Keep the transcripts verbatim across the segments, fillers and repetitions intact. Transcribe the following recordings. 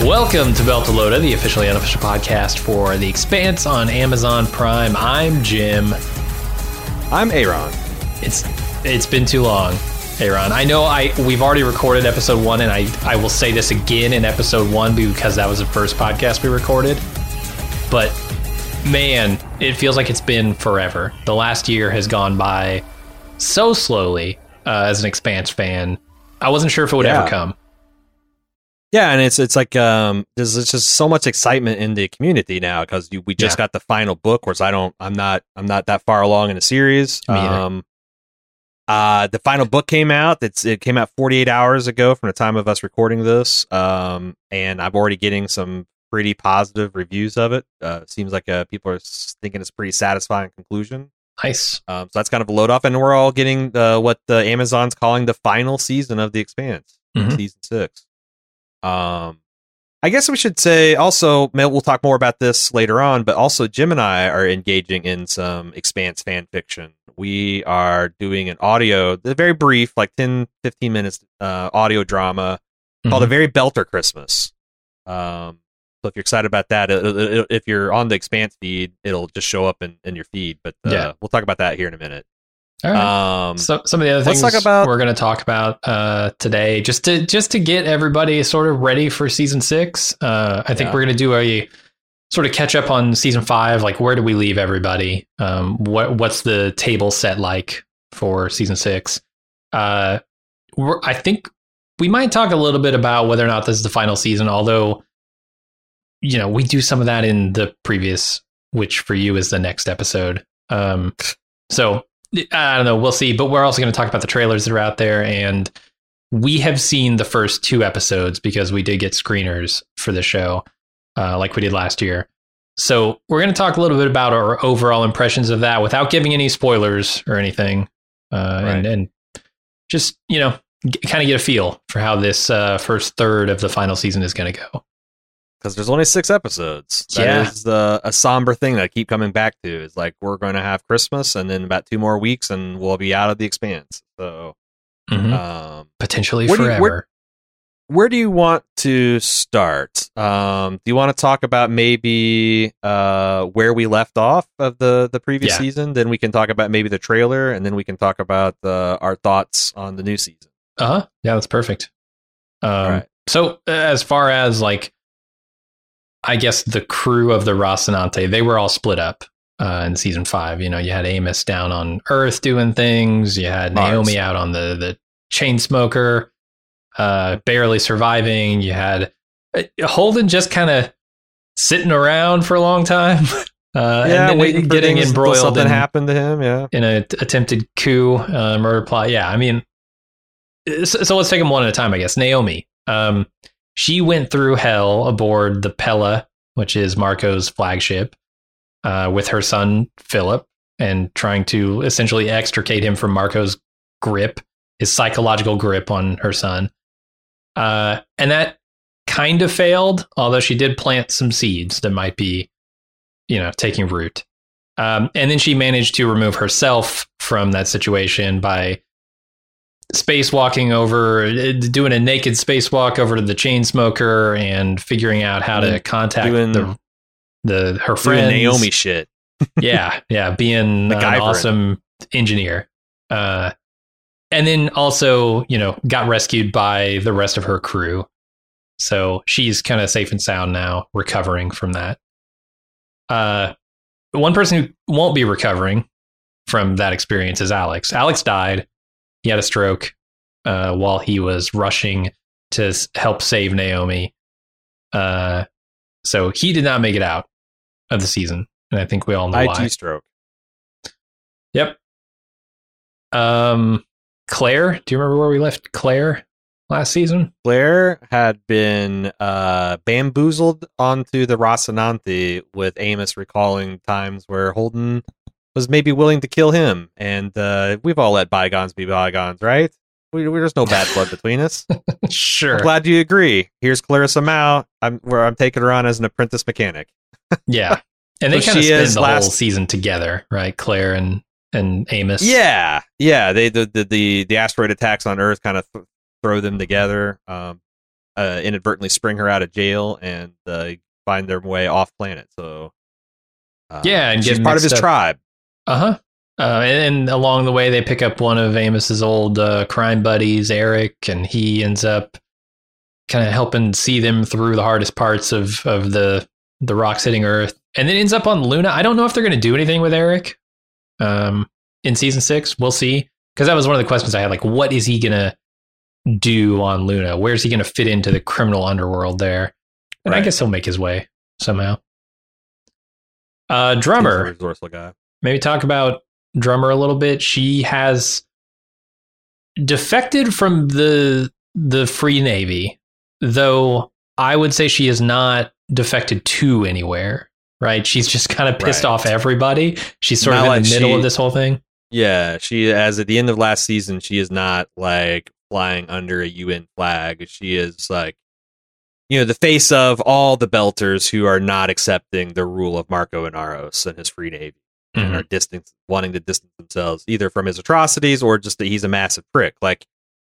Welcome to Beltalowda, the officially unofficial podcast for The Expanse on Amazon Prime. I'm Jim. I'm Aaron. It's it's been too long, Aaron. I know I we've already recorded episode one, and I, I will say this again in episode one because that was the first podcast we recorded. But man, it feels like it's been forever. The last year has gone by so slowly. Uh, as an Expanse fan, I wasn't sure if it would yeah. ever come. Yeah, and it's it's like um, there's just so much excitement in the community now because we just yeah. got the final book. Whereas I don't, I'm not, I'm not that far along in the series. Me um, uh, the final book came out. It's it came out forty-eight hours ago from the time of us recording this. Um, and I'm already getting some pretty positive reviews of it. Uh, seems like uh, people are thinking it's a pretty satisfying conclusion. Nice. Um, so that's kind of a load off, and we're all getting uh, what the Amazon's calling the final season of The Expanse, mm-hmm. season six. Um, I guess we should say also, we'll talk more about this later on, but also Jim and I are engaging in some Expanse fan fiction. We are doing an audio, very brief, like ten, fifteen minutes, uh, audio drama mm-hmm. called A Very Belter Christmas. Um, so if you're excited about that, it, it, it, if you're on the Expanse feed, it'll just show up in, in your feed, but uh, yeah. we'll talk about that here in a minute. All right. Um, so some of the other things talk about, we're going to talk about uh, today, just to just to get everybody sort of ready for season six. Uh, I think yeah. we're going to do a sort of catch up on season five. Like, where do we leave everybody? Um, what what's the table set like for season six? Uh, we're, I think we might talk a little bit about whether or not this is the final season. Although, you know, we do some of that in the previous, which for you is the next episode. Um, so. I don't know. We'll see. But we're also going to talk about the trailers that are out there. And we have seen the first two episodes because we did get screeners for the show, uh, like we did last year. So we're going to talk a little bit about our overall impressions of that without giving any spoilers or anything. Uh, right. and, and just, you know, g- kind of get a feel for how this uh, first third of the final season is going to go. Because there's only six episodes. That yeah. is the, a somber thing that I keep coming back to. Is like, we're going to have Christmas and then about two more weeks and we'll be out of the Expanse. So, mm-hmm. um, potentially forever. Do you, where, where do you want to start? Um, do you want to talk about maybe uh, where we left off of the, the previous yeah. season? Then we can talk about maybe the trailer, and then we can talk about uh, our thoughts on the new season. Uh-huh. Yeah, that's perfect. Um, right. So uh, as far as like, I guess the crew of the Rocinante, they were all split up uh, in season five. You know, you had Amos down on Earth doing things. You had Mars. Naomi out on the, the chain smoker, uh, barely surviving. You had uh, Holden just kind of sitting around for a long time. Uh, yeah, and waiting getting embroiled something in, happened to him. Yeah, in an attempted coup, uh, murder plot. Yeah, I mean, so, so let's take them one at a time, I guess. Naomi. Um, She went through hell aboard the Pella, which is Marco's flagship, uh, with her son, Philip, and trying to essentially extricate him from Marco's grip, his psychological grip on her son. Uh, and that kind of failed, although she did plant some seeds that might be, you know, taking root. Um, and then she managed to remove herself from that situation by spacewalking over, doing a naked spacewalk over to the chain smoker and figuring out how to contact doing, the the her friends. Naomi shit. yeah, yeah, being an awesome engineer. Uh, and then also, you know, got rescued by the rest of her crew. So she's kind of safe and sound now, recovering from that. Uh, one person who won't be recovering from that experience is Alex. Alex died. He had a stroke uh, while he was rushing to s- help save Naomi. Uh, so he did not make it out of the season. And I think we all know I T why. I T stroke. Yep. Um, Claire, do you remember where we left Claire last season? Claire had been uh, bamboozled onto the Rocinante with Amos recalling times where Holden was maybe willing to kill him. And uh, we've all let bygones be bygones, right? We, we, there's no bad blood between us. Sure. I'm glad you agree. Here's Clarissa Mao. I'm where I'm taking her on as an apprentice mechanic. Yeah. And they So kind of she spend is the last- whole season together, right? Claire and, and Amos. Yeah, yeah. They the the the, the asteroid attacks on Earth kind of th- throw them together. Um, uh, inadvertently spring her out of jail and uh, find their way off planet. So uh, yeah, and she's part of his up. tribe. Uh-huh. Uh, and, and along the way, they pick up one of Amos's old uh, crime buddies, Eric, and he ends up kind of helping see them through the hardest parts of, of the, the rocks hitting Earth. And then ends up on Luna. I don't know if they're going to do anything with Eric um, in season six. We'll see. Because that was one of the questions I had. Like, what is he going to do on Luna? Where's he going to fit into the criminal underworld there? And right. I guess he'll make his way somehow. Uh, Drummer. Resourceful guy. Maybe talk about Drummer a little bit. She has defected from the the Free Navy, though I would say she is not defected to anywhere. Right? She's just kind of pissed right. off everybody. She's sort not of in like the middle she, of this whole thing. Yeah, she, as at the end of last season, she is not like flying under a U N flag. She is like, you know, the face of all the Belters who are not accepting the rule of Marco Inaros and his Free Navy mm-hmm. and are distance, wanting to distance themselves either from his atrocities or just that he's a massive prick. Like,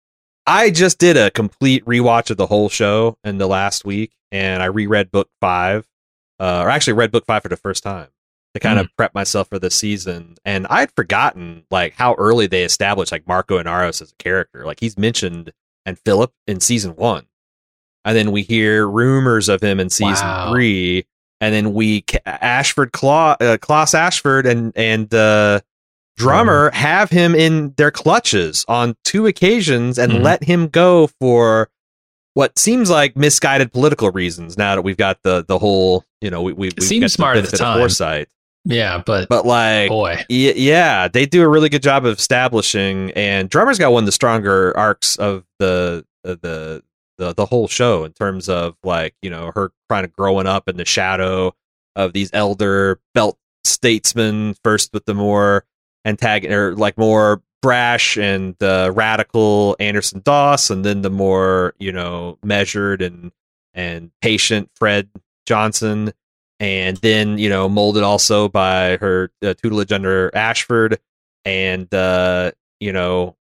I just did a complete rewatch of the whole show in the last week, and I reread book five. Uh, or actually read book five for the first time to kind mm. of prep myself for the season. And I'd forgotten like how early they established like Marco Inaros as a character. Like he's mentioned and Philip in season one. And then we hear rumors of him in season wow. three. And then we Ashford, Claw, uh, Klaus Ashford and, and uh, Drummer mm. have him in their clutches on two occasions and mm. let him go for what seems like misguided political reasons. Now that we've got the the whole, you know, we we we've seems got smart at the time. Foresight. Yeah, but but like, boy, y- yeah, they do a really good job of establishing. And Drummer's got one of the stronger arcs of the uh, the the the whole show in terms of like, you know, her kind of growing up in the shadow of these elder belt statesmen. First with the more antagon or like more brash and uh, radical Anderson Doss, and then the more, you know, measured and and patient Fred Johnson, and then, you know, molded also by her uh, tutelage under Ashford, and uh, you know,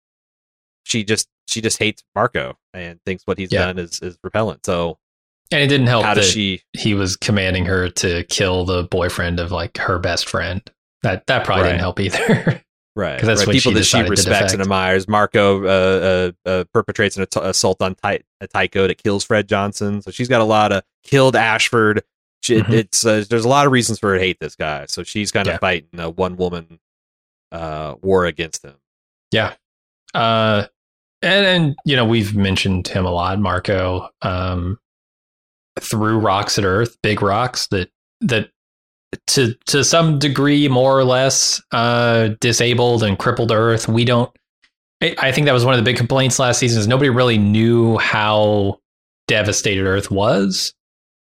she just she just hates Marco and thinks what he's yeah. done is is repellent. So, and it didn't help how that does she he was commanding her to kill the boyfriend of like her best friend. That that probably right. didn't help either. Right, because that's right. when people she that she respects and admires. Marco uh, uh, uh, perpetrates an att- assault on Ty- Tycho that kills Fred Johnson. So she's got a lot of killed Ashford. She, mm-hmm. It's uh, there's a lot of reasons for her to hate this guy. So she's kind of yeah. fighting a one woman uh, war against him. Yeah, uh, and and you know, we've mentioned him a lot, Marco, um, through Rocks at Earth, big rocks that that. to to some degree, more or less, uh, disabled and crippled Earth. We don't. I think that was one of the big complaints last season. Is nobody really knew how devastated Earth was.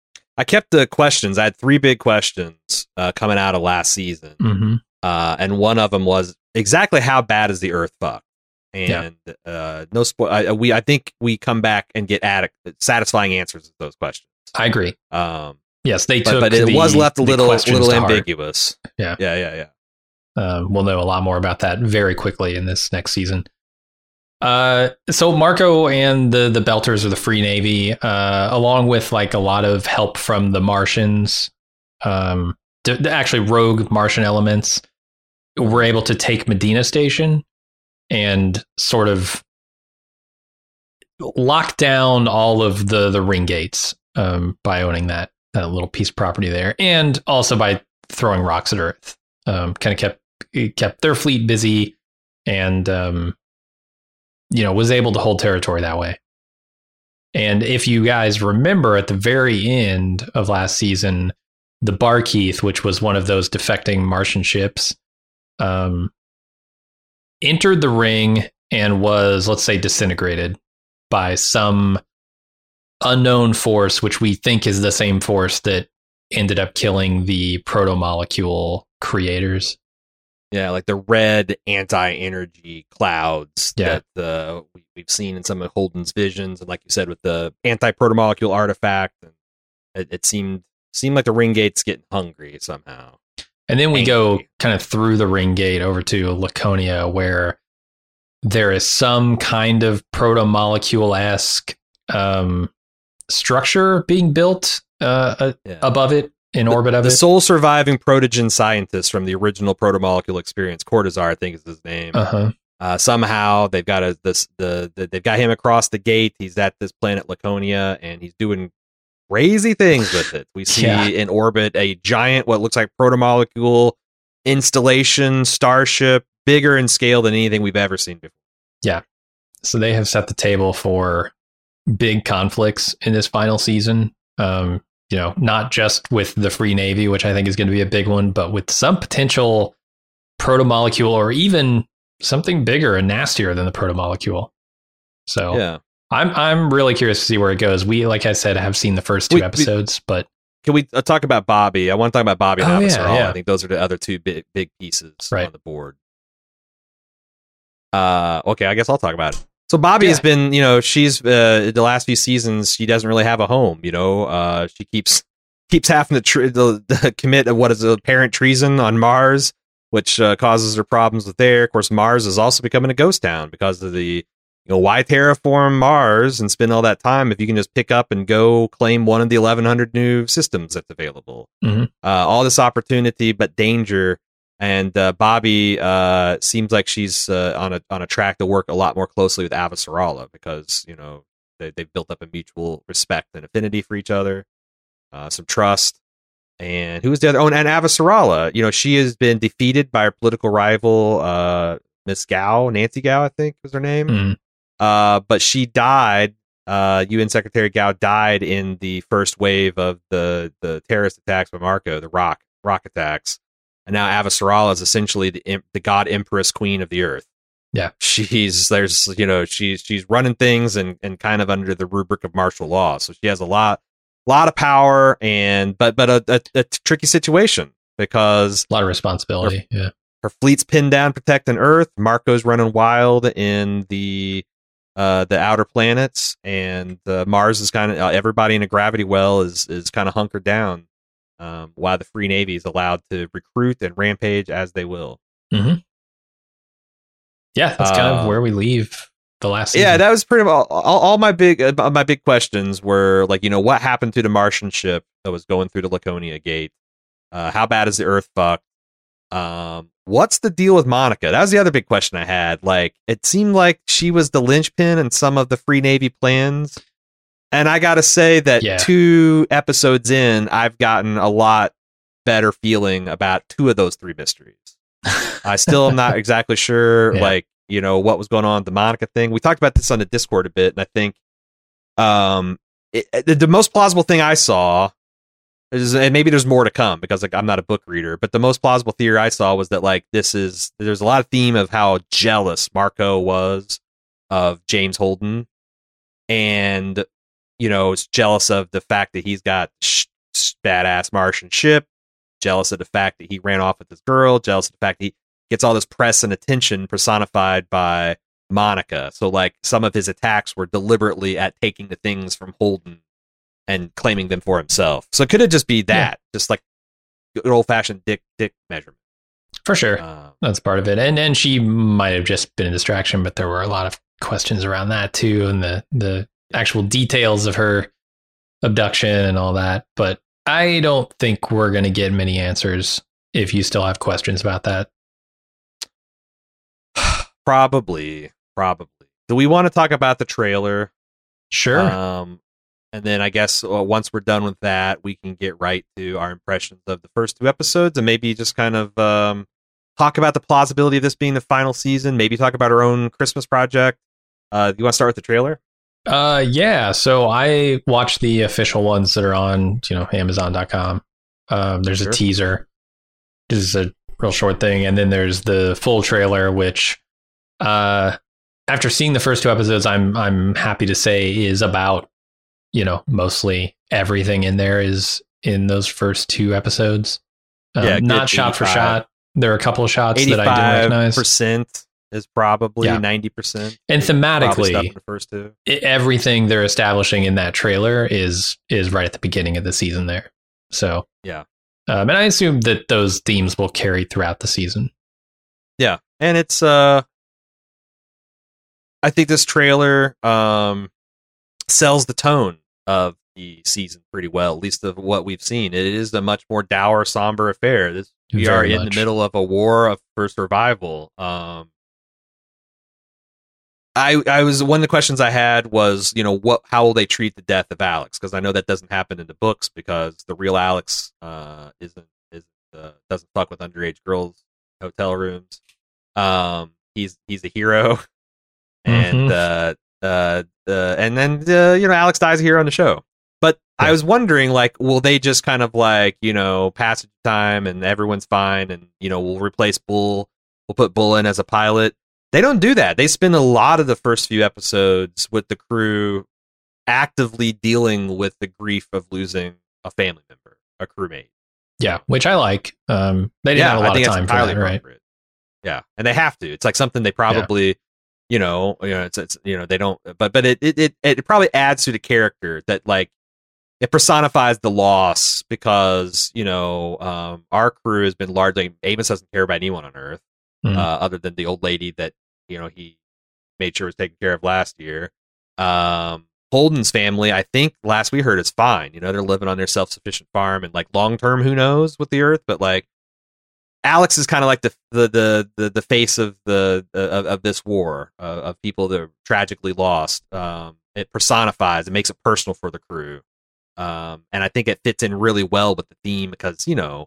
I kept the questions. I had three big questions uh, coming out of last season, mm-hmm. uh, and one of them was exactly how bad is the Earth fucked? And yeah. uh, no spoil. I, we I think we come back and get ad- satisfying answers to those questions. I agree. Um, Yes, they but, took, but it the, was left a little, little to ambiguous. Heart. Yeah, yeah, yeah, yeah. Um, we'll know a lot more about that very quickly in this next season. Uh, so Marco and the the Belters or the Free Navy, uh, along with like a lot of help from the Martians, um, to, to actually rogue Martian elements, were able to take Medina Station and sort of lock down all of the the ring gates um, by owning that. That little piece of property there, and also by throwing rocks at Earth, um, kind of kept kept their fleet busy, and um, you know, was able to hold territory that way. And if you guys remember, at the very end of last season, the Barkeith, which was one of those defecting Martian ships, um, entered the ring and was, let's say, disintegrated by some unknown force, which we think is the same force that ended up killing the proto-molecule creators. Yeah, like the red anti-energy clouds yeah. that uh, we, we've seen in some of Holden's visions, and like you said, with the anti-proto-molecule artifact, and it, it seemed seemed like the ring gate's getting hungry somehow. And then we Angry. go kind of through the ring gate over to Laconia, where there is some kind of proto-molecule-esque um, structure being built uh, yeah. above it, in the, orbit of the it. The sole surviving protogen scientist from the original protomolecule experience, Cortazar, I think is his name. Uh-huh. Uh, somehow they've got a, this the, the they've got him across the gate. He's at this planet Laconia, and he's doing crazy things with it. We see yeah. in orbit a giant, what looks like protomolecule installation, starship, bigger in scale than anything we've ever seen before. Yeah. So they have set the table for big conflicts in this final season. Um, you know, not just with the Free Navy, which I think is going to be a big one, but with some potential protomolecule or even something bigger and nastier than the protomolecule. So yeah. I'm I'm really curious to see where it goes. We, like I said, have seen the first two we, episodes, we, but can we uh, talk about Bobby? I want to talk about Bobby and oh, Avasarala. Yeah, yeah. I think those are the other two big big pieces right. on the board. Uh, okay, I guess I'll talk about it. So Bobby yeah. has been, you know, she's uh, the last few seasons. She doesn't really have a home. You know, uh, she keeps keeps having to, tr- to, to commit what is apparent treason on Mars, which uh, causes her problems with there. Of course, Mars is also becoming a ghost town because of the, you know, why terraform Mars and spend all that time if you can just pick up and go claim one of the eleven hundred new systems that's available. Mm-hmm. Uh, all this opportunity, but danger. And uh, Bobby uh, seems like she's uh, on a on a track to work a lot more closely with Avasarala because, you know, they, they've built up a mutual respect and affinity for each other, uh, some trust. And who was the other? Oh, and Avasarala, you know, she has been defeated by her political rival, uh, Miss Gao, Nancy Gao, I think was her name. Mm. Uh, but she died. Uh, U N Secretary Gao died in the first wave of the the terrorist attacks by Marco, the rock rock attacks. And now Avasarala is essentially the the god empress queen of the earth. Yeah, she's there's you know she's she's running things and, and kind of under the rubric of martial law. So she has a lot lot of power and but but a, a, a tricky situation because a lot of responsibility. Her, yeah, her fleet's pinned down protecting Earth. Marco's running wild in the uh, the outer planets, and uh, Mars is kind of uh, everybody in a gravity well is is kind of hunkered down. Um, while the Free Navy is allowed to recruit and rampage as they will. Mm-hmm. Yeah, that's kind uh, of where we leave the last season. Yeah, that was pretty much all, all, all my big uh, my big questions were like, you know, what happened to the Martian ship that was going through the Laconia Gate? Uh, how bad is the Earth fucked? Um, what's the deal with Monica? That was the other big question I had. Like, it seemed like she was the linchpin in some of the Free Navy plans. And I got to say that yeah. two episodes in, I've gotten a lot better feeling about two of those three mysteries. I still am not exactly sure, yeah. like, you know, what was going on with the Monica thing. We talked about this on the Discord a bit, and I think um, it, it, the most plausible thing I saw is, and maybe there's more to come because like I'm not a book reader, but the most plausible theory I saw was that like this is there's a lot of theme of how jealous Marco was of James Holden, and you know, is jealous of the fact that he's got sh- sh- badass Martian ship, jealous of the fact that he ran off with this girl, jealous of the fact that he gets all this press and attention personified by Monica. So, like, some of his attacks were deliberately at taking the things from Holden and claiming them for himself. So it could have just be that, yeah. just like good old-fashioned dick dick measurement. For sure. Um, That's part of it. And and she might have just been a distraction, but there were a lot of questions around that, too, and the the actual details of her abduction and all that. But I don't think we're going to get many answers if you still have questions about that. Probably, probably. Do we want to talk about the trailer? Sure. Um, and then I guess uh, once we're done with that, we can get right to our impressions of the first two episodes and maybe just kind of um, talk about the plausibility of this being the final season. Maybe talk about our own Christmas project. Uh, you want to start with the trailer? Uh, yeah. So I watched the official ones that are on, you know, Amazon dot com. Um, there's sure. a teaser. This is a real short thing. And then there's the full trailer, which, uh, after seeing the first two episodes, I'm, I'm happy to say is about, you know, mostly everything in there is in those first two episodes. Um, yeah, not shot for shot. There are a couple of shots that I didn't recognize. Percent is probably yeah. ninety percent. And thematically, the first two. It, everything they're establishing in that trailer is is right at the beginning of the season there. So, yeah. Um, and I assume that those themes will carry throughout the season. Yeah. And it's, uh, I think this trailer um, sells the tone of the season pretty well, at least of what we've seen. It is a much more dour, somber affair. This, we Very are much. in the middle of a war of, for survival. Um, I, I was one of the questions I had was, you know, what, how will they treat the death of Alex? Because I know that doesn't happen in the books because the real Alex uh, isn't isn't uh, doesn't fuck with underage girls in hotel rooms. Um, he's he's a hero, and mm-hmm. uh, uh, uh, and then uh, you know, Alex dies a hero on the show. But yeah. I was wondering, like, will they just kind of like, you know, passage time and everyone's fine, and you know, we'll replace Bull, we'll put Bull in as a pilot. They don't do that. They spend a lot of the first few episodes with the crew actively dealing with the grief of losing a family member, a crewmate. Yeah, which I like. Um, they didn't yeah, have a lot I think of time it's for that, right? Yeah, and they have to. It's like something they probably, yeah. you know, you know, it's, it's you know, they don't. But but it, it it it probably adds to the character that like it personifies the loss because you know um, our crew has been largely Amos doesn't care about anyone on Earth. Mm-hmm. Uh, other than the old lady that you know he made sure was taken care of last year. Um, Holden's family, I think, last we heard, is fine. You know, they're living on their self-sufficient farm, and like long term, who knows with the Earth? But like, Alex is kind of like the the the the, the face of the of, of this war uh, of people that are tragically lost. Um, it personifies, it makes it personal for the crew, um, and I think it fits in really well with the theme because you know,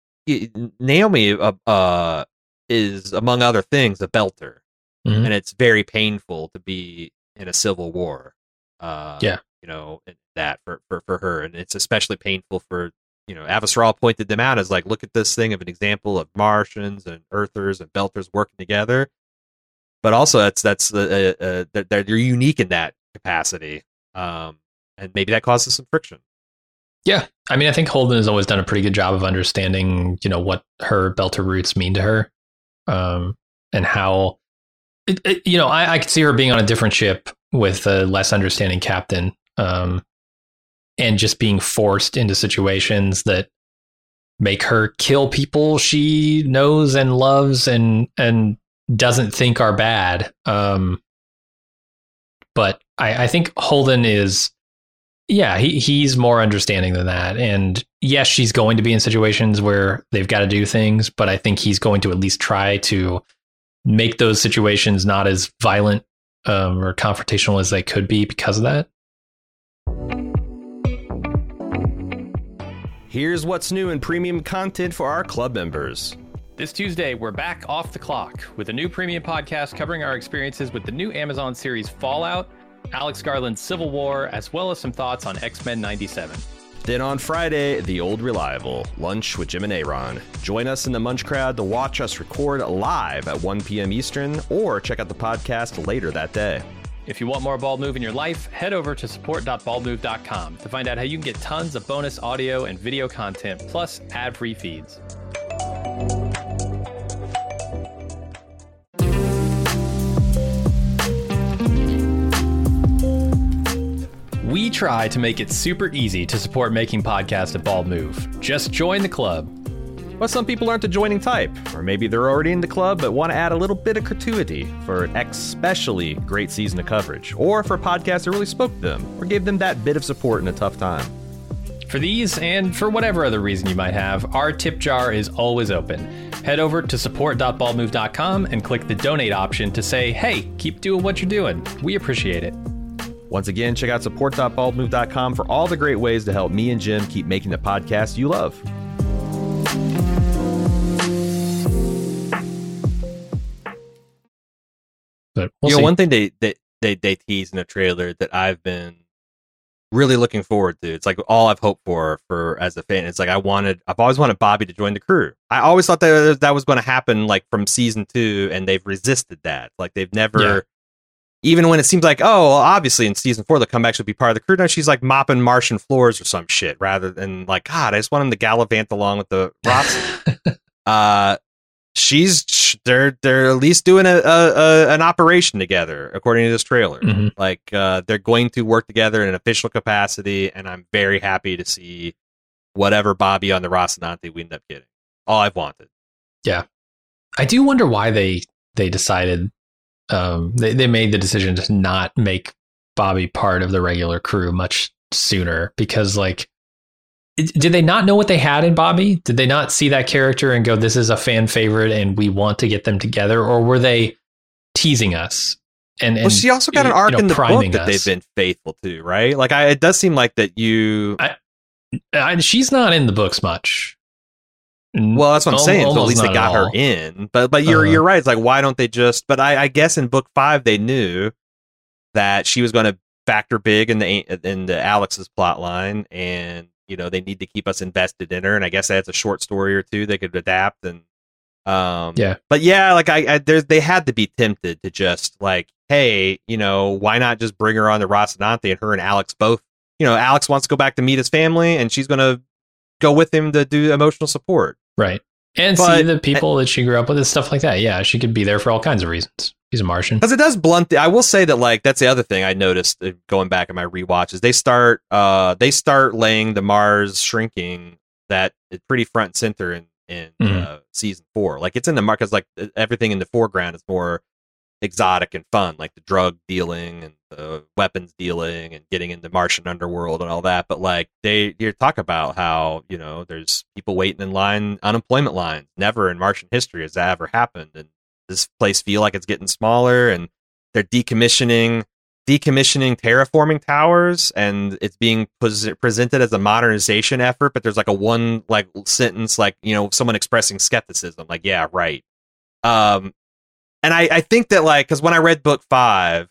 Naomi. Uh, uh is, among other things, a belter. Mm-hmm. And it's very painful to be in a civil war. Uh, yeah. You know, that for, for, for her. And it's especially painful for, you know, Avasral pointed them out as like, look at this thing of an example of Martians and Earthers and Belters working together. But also, that's, that's uh, uh, they're, they're unique in that capacity. Um, and maybe that causes some friction. Yeah. I mean, I think Holden has always done a pretty good job of understanding, you know, what her Belter roots mean to her. Um, and how, it, it, you know, I, I could see her being on a different ship with a less understanding captain, um, and just being forced into situations that make her kill people she knows and loves and and doesn't think are bad. Um, but I, I think Holden is, yeah, he he's more understanding than that. And yes, she's going to be in situations where they've got to do things, but I think he's going to at least try to make those situations not as violent um, or confrontational as they could be because of that. Here's what's new in premium content for our club members. This Tuesday, we're back off the clock with a new premium podcast covering our experiences with the new Amazon series Fallout, Alex Garland's Civil War, as well as some thoughts on X-Men ninety-seven. Then on Friday, The Old Reliable, Lunch with Jim and Aaron. Join us in the Munch Crowd to watch us record live at one p.m. Eastern, or check out the podcast later that day. If you want more Bald Move in your life, head over to support dot bald move dot com to find out how you can get tons of bonus audio and video content, plus ad-free feeds. We try to make it super easy to support making podcasts at Bald Move. Just join the club. But some people aren't the joining type, or maybe they're already in the club but want to add a little bit of gratuity for an especially great season of coverage, or for a podcast that really spoke to them, or gave them that bit of support in a tough time. For these, and for whatever other reason you might have, our tip jar is always open. Head over to support dot bald move dot com and click the donate option to say, hey, keep doing what you're doing. We appreciate it. Once again, check out support dot bald move dot com for all the great ways to help me and Jim keep making the podcast you love. But we'll you know, see. One thing they, they they they tease in the trailer that I've been really looking forward to. It's like all I've hoped for for as a fan. It's like I wanted, I've always wanted Bobby to join the crew. I always thought that that was going to happen like from season two, and they've resisted that. Like they've never. Yeah. Even when it seems like, oh, well, obviously in season four, they'll come back, she'll be part of the crew. Now she's like mopping Martian floors or some shit rather than like, God, I just want him to gallivant along with the Roxy. uh, she's, they're, they're at least doing a, a, a an operation together, according to this trailer. Mm-hmm. Like, uh, they're going to work together in an official capacity, and I'm very happy to see whatever Bobby on the Rocinante we end up getting. All I've wanted. Yeah. I do wonder why they, they decided Um, they, they made the decision to not make Bobby part of the regular crew, much sooner, because like, it, did they not know what they had in Bobby? Did they not see that character and go, this is a fan favorite and we want to get them together? Or were they teasing us? And, and well, she also got an arc you know, in the book that us. they've been faithful to, right? Like, I, it does seem like that you. I, I, she's not in the books much. Well, that's what I'm saying. So at least they got her all. in. But but you're uh, you're right. It's like, why don't they just? But I, I guess in book five they knew that she was going to factor big in the in the Alex's plot line, and you know they need to keep us invested in her. And I guess that's a short story or two they could adapt. And um, yeah, but yeah, like I, I there's they had to be tempted to just like, hey, you know, why not just bring her on to Rocinante and her and Alex both. You know, Alex wants to go back to meet his family, and she's going to go with him to do emotional support. Right. And but, see the people that she grew up with and stuff like that. Yeah, she could be there for all kinds of reasons. She's a Martian. Because it does blunt the, I will say that, like, that's the other thing I noticed going back in my rewatches. They start uh they start laying the Mars shrinking that is pretty front and center in, in mm-hmm. uh, season four. Like, it's in the mark because like everything in the foreground is more exotic and fun, like the drug dealing and the weapons dealing and getting into Martian underworld and all that. But like they you talk about how, you know, there's people waiting in line, unemployment lines. Never in Martian history has that ever happened. And this place feel like it's getting smaller, and they're decommissioning decommissioning terraforming towers, and it's being pos- presented as a modernization effort. But there's like a one like sentence, like, you know, someone expressing skepticism, like, yeah, right. Um, And I, I think that, like, because when I read book five,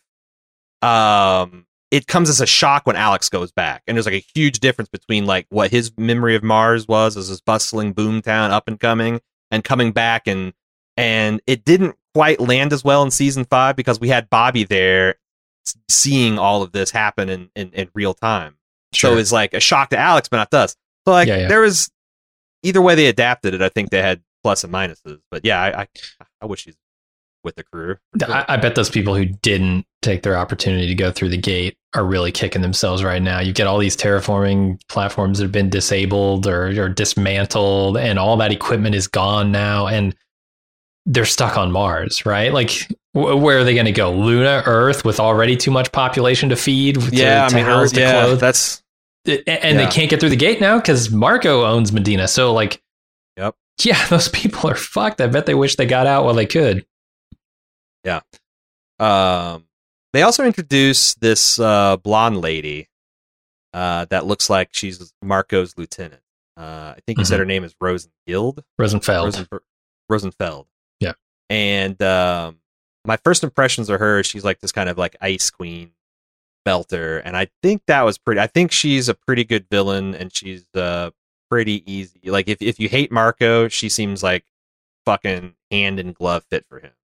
um, it comes as a shock when Alex goes back. And there's, like, a huge difference between, like, what his memory of Mars was as this bustling boomtown up and coming and coming back. And and it didn't quite land as well in season five because we had Bobby there seeing all of this happen in, in, in real time. Sure. So it's, like, a shock to Alex, but not to us. So, like, yeah, yeah. there was, either way they adapted it, I think they had plus and minuses. But, yeah, I, I, I wish he's with the crew. I, I bet those people who didn't take their opportunity to go through the gate are really kicking themselves right now. You get all these terraforming platforms that have been disabled or, or dismantled, and all that equipment is gone now, and they're stuck on Mars, right? Like, w- where are they going to go? Luna, Earth, with already too much population to feed? To, yeah, to I mean, house, to yeah, clothe. that's and yeah. they can't get through the gate now because Marco owns Medina. So, like, yep, yeah, those people are fucked. I bet they wish they got out while they could. Yeah. Um, they also introduced this uh, blonde lady uh, that looks like she's Marco's lieutenant. Uh, I think you mm-hmm. said her name is Rosengild. Rosenfeld. Rosen, Rosenfeld. Yeah. And um, my first impressions of her, she's like this kind of like ice queen belter. And I think that was pretty, I think she's a pretty good villain, and she's uh, pretty easy. Like, if, if you hate Marco, she seems like fucking hand in glove fit for him.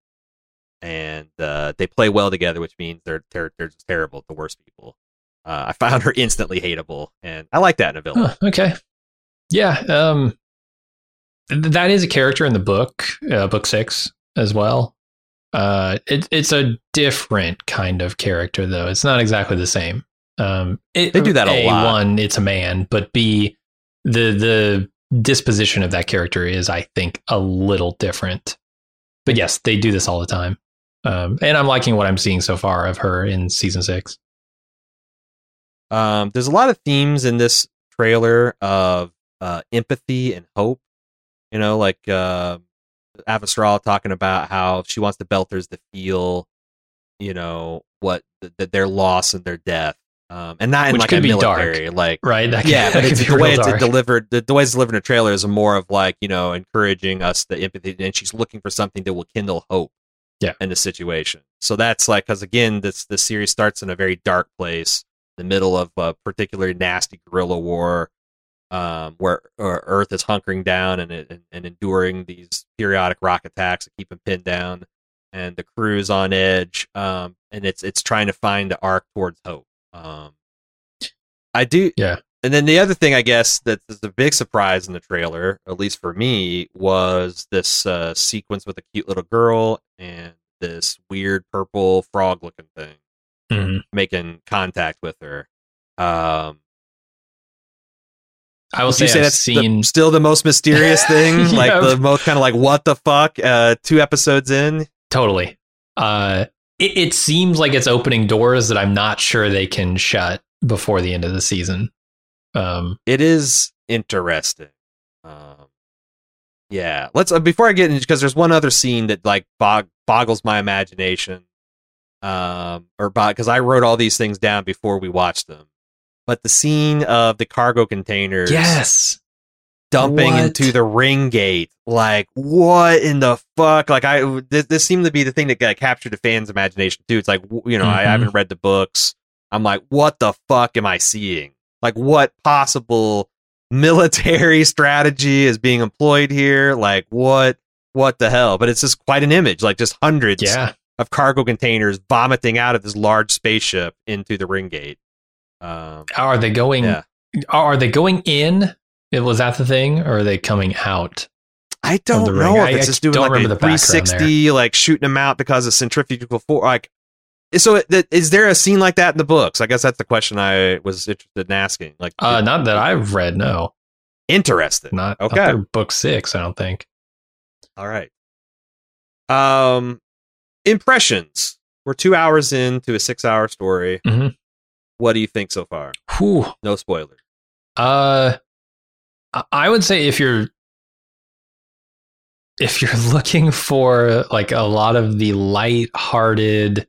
And uh, they play well together, which means they're ter- they're just terrible, the worst people. Uh, I found her instantly hateable, and I like that in a villain. Huh, okay, yeah, um, th- that is a character in the book, uh, book six as well. Uh, it, it's a different kind of character, though. It's not exactly the same. Um, it, they do that a, a lot. One, it's a man, but B, the the disposition of that character is, I think, a little different. But yes, they do this all the time. Um, and I'm liking what I'm seeing so far of her in season six. Um, there's a lot of themes in this trailer of uh, empathy and hope. You know, like uh, Avastral talking about how she wants the Belters to feel, you know, what the, the, their loss and their death. Um, and not in Which like could a be military, dark, like right? That yeah, could, but it's, the the way it's dark. delivered, the, the way it's delivered in the trailer is more of like, you know, encouraging us the empathy, and she's looking for something that will kindle hope. Yeah. In the situation. So that's like, because again, this this series starts in a very dark place, in the middle of a particularly nasty guerrilla war, um, where, where Earth is hunkering down and, and and enduring these periodic rock attacks that keep them pinned down, and the crew's on edge, um, and it's it's trying to find the arc towards hope. Um, I do, yeah. And then the other thing, I guess, that is the big surprise in the trailer, at least for me, was this uh, sequence with a cute little girl and this weird purple frog-looking thing mm-hmm. making contact with her. Um, I will say, say I've that's seen the, still the most mysterious thing, yeah. like the most kind of like what the fuck. Uh, two episodes in, totally. Uh, it, it seems like it's opening doors that I'm not sure they can shut. before the end of the season. Um, it is interesting. Um, yeah, let's uh, before I get into, because there's one other scene that like bog, boggles my imagination. Um, or because I wrote all these things down before we watched them. But the scene of the cargo containers, yes, dumping what? into the ring gate, like what in the fuck? Like I, this, this seemed to be the thing that got captured the fans' imagination too. It's like, you know, mm-hmm. I haven't read the books. I'm like, what the fuck am I seeing? Like, what possible military strategy is being employed here? Like, what, what the hell? But it's just quite an image, like just hundreds. Yeah. Of cargo containers vomiting out of this large spaceship into the ring gate. Um, are they going? Yeah. Are they going in? It was that the thing, or are they coming out? I don't know ring? if I, it's I just doing like a three sixty, like shooting them out because of centrifugal force. Like, so is there a scene like that in the books? I guess that's the question I was interested in asking. Like, uh, not that I've read. No. Interested. Not okay. Not book six. I don't think. All right. Um. Impressions. We're two hours into a six-hour story. Mm-hmm. What do you think so far? Whew. No spoilers. Uh, I would say if you're if you're looking for like a lot of the light-hearted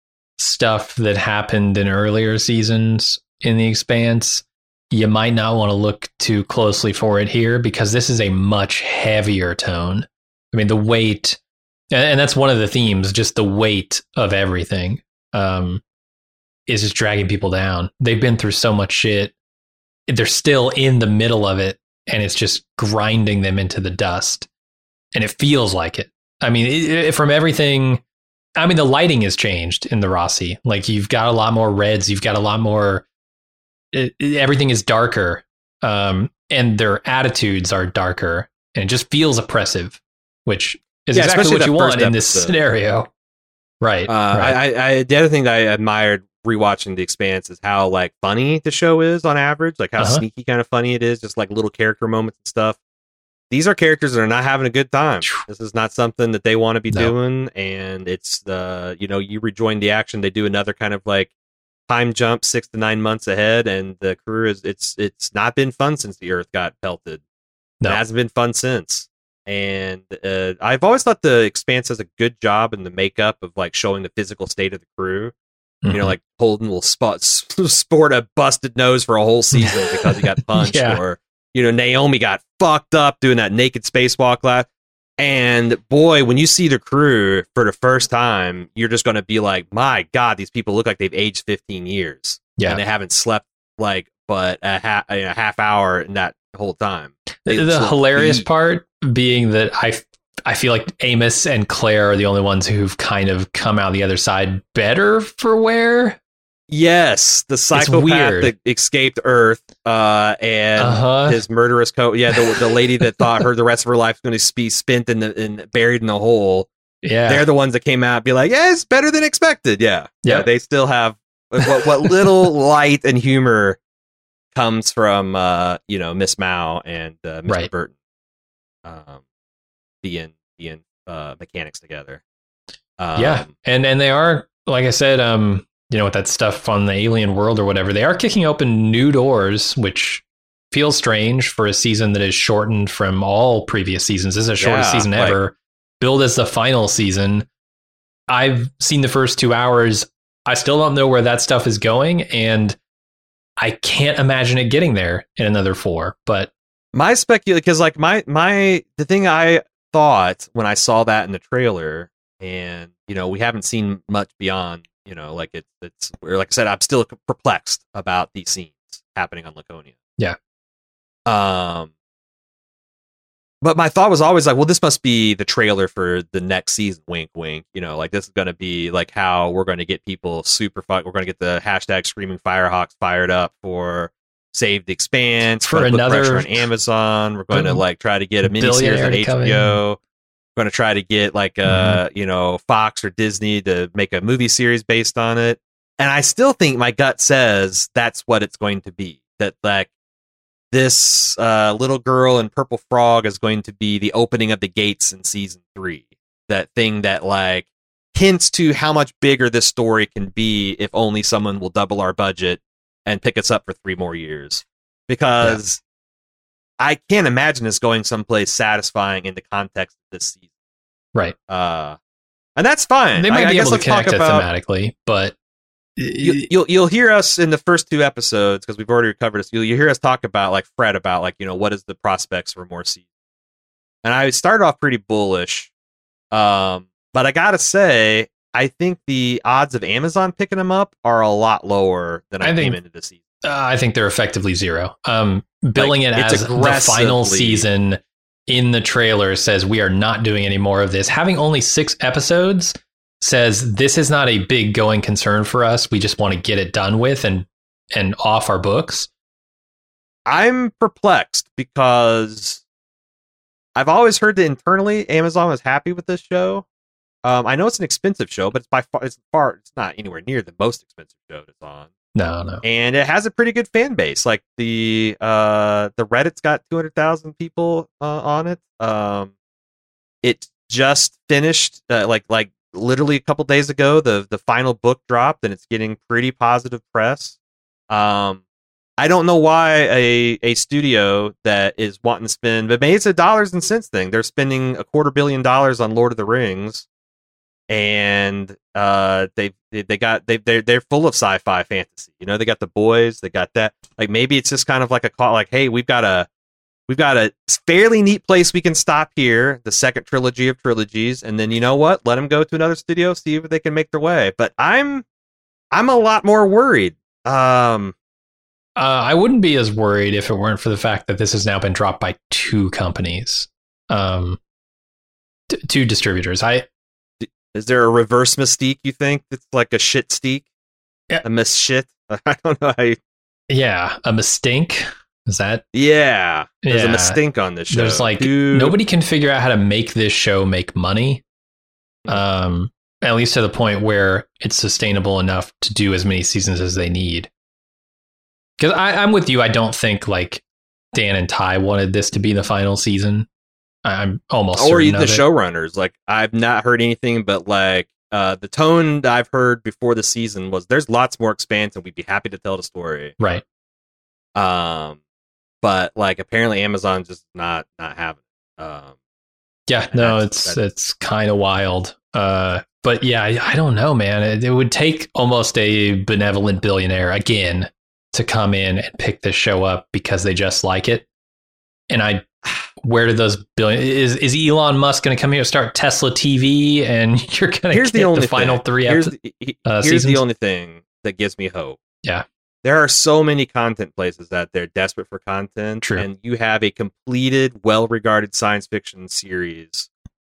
stuff that happened in earlier seasons in The Expanse, you might not want to look too closely for it here, because this is a much heavier tone. I mean, the weight. And that's one of the themes, just the weight of everything um, is just dragging people down. They've been through so much shit. They're still in the middle of it, and it's just grinding them into the dust. And it feels like it. I mean, it, it, from everything, I mean, the lighting has changed in the Rossi. Like, you've got a lot more reds. You've got a lot more, it, it, everything is darker. Um, and their attitudes are darker. And it just feels oppressive, which... is yeah, exactly what you want in this episode. Scenario. Right. Uh, right. I, I, the other thing that I admired rewatching The Expanse is how like funny the show is on average, like how uh-huh. sneaky kind of funny it is, just like little character moments and stuff. These are characters that are not having a good time. This is not something that they want to be no. doing. And it's the, you know, you rejoin the action. They do another kind of like time jump six to nine months ahead. And the crew is, it's, it's not been fun since the Earth got pelted. No. It hasn't been fun since. And uh, I've always thought The Expanse does a good job in the makeup of like showing the physical state of the crew. Mm-hmm. You know, like Holden will spot, sport a busted nose for a whole season because he got punched, yeah. or you know, Naomi got fucked up doing that naked spacewalk lap. And boy, when you see the crew for the first time, you're just going to be like, my God, these people look like they've aged fifteen years. Yeah, and they haven't slept like but a half a half hour in that whole time. They the hilarious part being that I, I feel like Amos and Claire are the only ones who've kind of come out the other side better for wear. Yes, the psychopath that escaped Earth uh, and uh-huh. his murderous co. Yeah, the, the lady that thought her the rest of her life was going to be spent in the in buried in the hole. Yeah, they're the ones that came out and be like, yeah, it's better than expected. Yeah, yep. yeah, they still have what what little light and humor comes from uh, you know Miss Mao and uh, Mister Right. Burton. Um, being being uh, mechanics together. Um, yeah, and and they are, like I said, um, you know, with that stuff on the alien world or whatever, they are kicking open new doors, which feels strange for a season that is shortened from all previous seasons. This is the shortest yeah, season like, ever. Billed as the final season. I've seen the first two hours. I still don't know where that stuff is going, and I can't imagine it getting there in another four. But my speculation, because like my my the thing I thought when I saw that in the trailer, and you know, we haven't seen much beyond, you know, like it's it's like I said, I'm still perplexed about these scenes happening on Laconia. Yeah. Um. But my thought was always like, well, this must be the trailer for the next season. Wink, wink. You know, like this is going to be like how we're going to get people super fun. We're going to get the hashtag Screaming Firehawks fired up for Save the Expanse, for another on Amazon. We're going to like try to get a miniseries on H B O. We're going to try to get like uh mm-hmm. you know Fox or Disney to make a movie series based on it. And I still think my gut says that's what it's going to be. That like this uh, little girl in Purple Frog is going to be the opening of the gates in season three. That thing that like hints to how much bigger this story can be if only someone will double our budget and pick us up for three more years, because yeah. I can't imagine this going someplace satisfying in the context of this season. Right. Uh, and that's fine. They might I, be I able guess to connect it about, thematically, but you, you'll you'll hear us in the first two episodes, because we've already covered this. You'll you hear us talk about like Fred about like you know what is the prospects for more seasons. And I started off pretty bullish, um, but I gotta say, I think the odds of Amazon picking them up are a lot lower than I, I think, came into the season. Uh, I think they're effectively zero. Um, billing like, it as the final season in the trailer says we are not doing any more of this. Having only six episodes says this is not a big going concern for us. We just want to get it done with and and off our books. I'm perplexed because I've always heard that internally Amazon was happy with this show. Um, I know it's an expensive show, but it's by far it's far it's not anywhere near the most expensive show that's on. No, no, and it has a pretty good fan base. Like the uh, the Reddit's got two hundred thousand people uh, on it. Um, it just finished uh, like like literally a couple days ago. The the final book dropped, and it's getting pretty positive press. Um, I don't know why a a studio that is wanting to spend, but maybe it's a dollars and cents thing. They're spending a quarter billion dollars on Lord of the Rings, and uh, they they got they they they're full of sci-fi fantasy. You know, they got The Boys, they got that. Like maybe it's just kind of like a call, like, hey, we've got a we've got a fairly neat place we can stop here, the second trilogy of trilogies, and then you know what? Let them go to another studio, see if they can make their way. But I'm I'm a lot more worried. Um. Uh, I wouldn't be as worried if it weren't for the fact that this has now been dropped by two companies, um, t- two distributors. I is there a reverse Mystique? You think it's like a shit steak, yeah. a miss shit? I don't know how you... Yeah, a mistake. Is that? Yeah, there's yeah. a mistake on this show. There's like Dude. Nobody can figure out how to make this show make money. Um, at least to the point where it's sustainable enough to do as many seasons as they need. Because I'm with you. I don't think like Dan and Ty wanted this to be the final season. I'm almost or certain the of showrunners. Like I've not heard anything, but like uh, the tone that I've heard before the season was there's lots more expanse, and we'd be happy to tell the story. Right. Um, but like apparently Amazon just not not having it. Um, yeah, no, it's it's kind of wild. Uh, but yeah, I, I don't know, man. It, it would take almost a benevolent billionaire again to come in and pick this show up because they just like it. And I, where did those billion, is, is Elon Musk going to come here and start Tesla T V and you're going to get the, only the final thing. three here's episodes? The, uh, here's the only thing that gives me hope. Yeah. There are so many content places out there desperate for content. True. And you have a completed, well-regarded science fiction series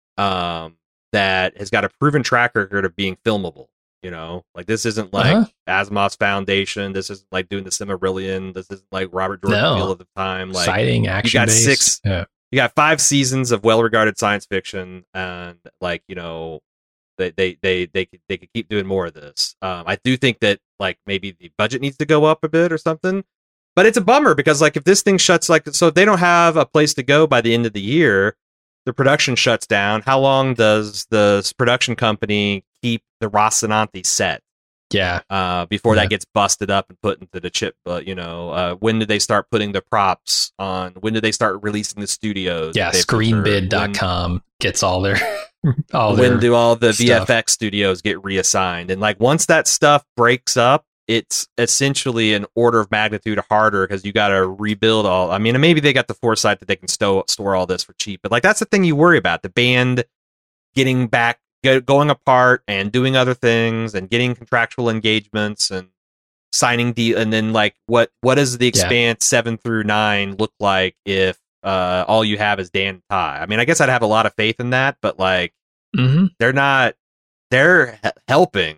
um, that has got a proven track record of being filmable. You know, like this isn't like uh-huh. Asimov's Foundation. This isn't like doing the Silmarillion. This isn't like Robert Jordan no. Peele at the time. Like exciting action. You got based. six. Yeah. You got five seasons of well-regarded science fiction, and like you know, they they they they could they could keep doing more of this. Um, I do think that like maybe the budget needs to go up a bit or something. But it's a bummer because like if this thing shuts like so if they don't have a place to go by the end of the year, the production shuts down. How long does the production company keep the Rocinante set? Yeah. Uh, before yeah. that gets busted up and put into the chip. But, you know, uh, when do they start putting the props on? When do they start releasing the studios? Yeah, screen bid dot com gets all their... all when their do all the stuff. V F X studios get reassigned? And, like, once that stuff breaks up, it's essentially an order of magnitude harder because you got to rebuild all. I mean, maybe they got the foresight that they can stow, store all this for cheap, but like that's the thing you worry about: the band getting back, go, going apart, and doing other things, and getting contractual engagements and signing deal. And then like, what what does the Expanse yeah. seven through nine look like if uh, all you have is Dan and Ty? I mean, I guess I'd have a lot of faith in that, but like, mm-hmm. they're not. They're h- helping.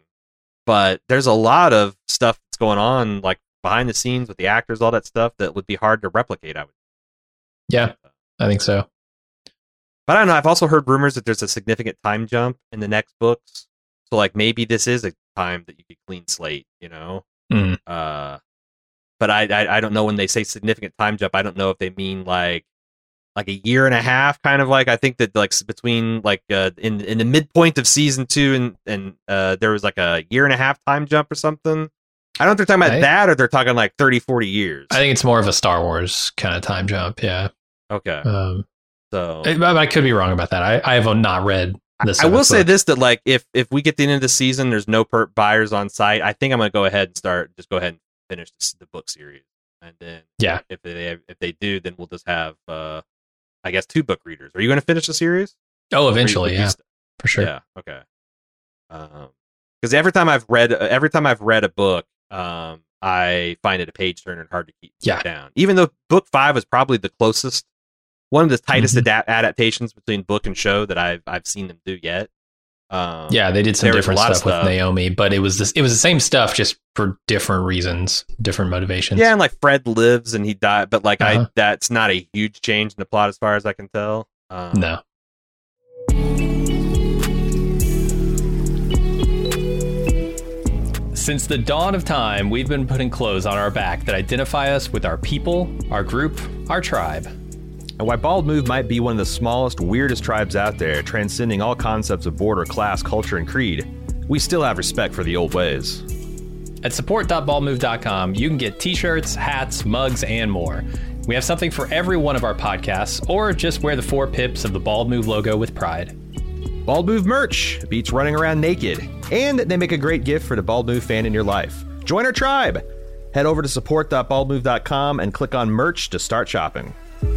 But there's a lot of stuff that's going on, like behind the scenes with the actors, all that stuff that would be hard to replicate. I would. Yeah, I think so. But I don't know. I've also heard rumors that there's a significant time jump in the next books. So, like, maybe this is a time that you could clean slate, you know? Mm. Uh, but I, I, I don't know when they say significant time jump. I don't know if they mean like like a year and a half, kind of like I think that like between like uh, in in the midpoint of season two and and uh, there was like a year and a half time jump or something. I don't know if they're talking about I, that or they're talking like thirty, forty years. I think it's more of a Star Wars kind of time jump. Yeah. Okay. Um, so I, I could be wrong about that. I, I have not read this. I will book. say this, that like if, if we get to the end of the season, there's no per- buyers on site. I think I'm going to go ahead and start, just go ahead and finish this, the book series. And then yeah, if they, if they do, then we'll just have, uh, I guess, two book readers. Are you going to finish the series? Oh, eventually. Yeah, st- for sure. Yeah. Okay. Um, because every time I've read, every time I've read a book, um, I find it a page turner and hard to keep yeah. down. Even though book five was probably the closest, one of the tightest mm-hmm. ad- adaptations between book and show that I've I've seen them do yet. Um, yeah, they did some different stuff, stuff with Naomi, but it was this, it was the same stuff, just for different reasons, different motivations. Yeah, and like Fred lives and he died, but like uh-huh. I, that's not a huge change in the plot as far as I can tell. Um, no. Since the dawn of time, we've been putting clothes on our back that identify us with our people, our group, our tribe. And while Bald Move might be one of the smallest, weirdest tribes out there, transcending all concepts of border, class, culture, and creed, we still have respect for the old ways. At support dot bald move dot com, you can get t-shirts, hats, mugs, and more. We have something for every one of our podcasts, or just wear the four pips of the Bald Move logo with pride. Bald Move merch beats running around naked, and they make a great gift for the Bald Move fan in your life. Join our tribe! Head over to support dot bald move dot com and click on merch to start shopping.